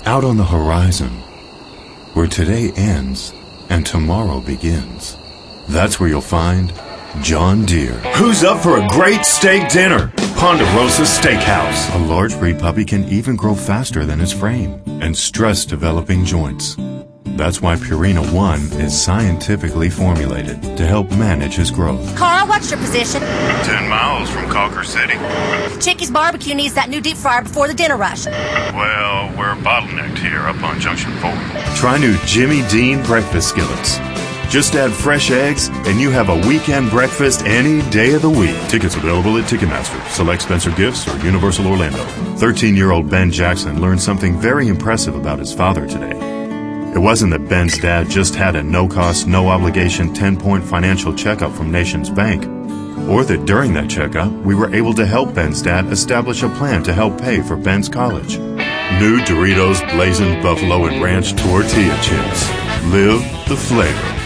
Out on the horizon, where today ends and tomorrow begins. That's where you'll find John Deere. Who's up for a great steak dinner? Ponderosa Steakhouse. A large breed puppy can even grow faster than its frame and stress developing joints. That's why Purina One is scientifically formulated to help manage his growth. Carl, what's your position? 10 miles from Calker City. Chicky's Barbecue needs that new deep fryer before the dinner rush. Well, we're bottlenecked here up on Junction 4. Try new Jimmy Dean breakfast skillets. Just add fresh eggs and you have a weekend breakfast any day of the week. Tickets available at Ticketmaster, Select Spencer Gifts, or Universal Orlando. 13-year-old Ben Jackson learned something very impressive about his father today. It wasn't that Ben's dad just had a no-cost, no-obligation 10-point financial checkup from Nations Bank, or that during that checkup, we were able to help Ben's dad establish a plan to help pay for Ben's college. New Doritos Blazing Buffalo and Ranch Tortilla Chips. Live the flavor.